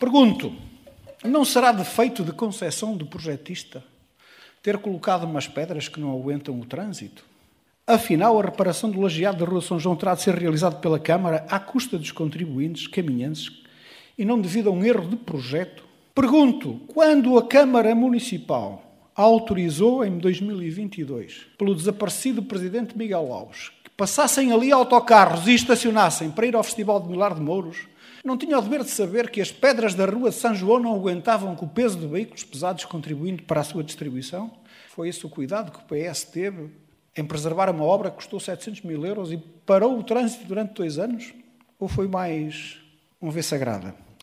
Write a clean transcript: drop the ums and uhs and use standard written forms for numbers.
Pergunto, não será defeito de concepção do projetista ter colocado umas pedras que não aguentam o trânsito? Afinal, a reparação do lajeado da Rua São João terá de ser realizado pela Câmara à custa dos contribuintes caminhantes e não devido a um erro de projeto? Pergunto, quando a Câmara Municipal autorizou, em 2022, pelo desaparecido Presidente Miguel Alves, que passassem ali autocarros e estacionassem para ir ao Festival de Vilar de Mouros, não tinha o dever de saber que as pedras da Rua de São João não aguentavam com o peso de veículos pesados contribuindo para a sua distribuição? Foi esse o cuidado que o PS teve em preservar uma obra que custou 700 mil euros e parou o trânsito durante 2 anos? Ou foi mais um vê sagrada?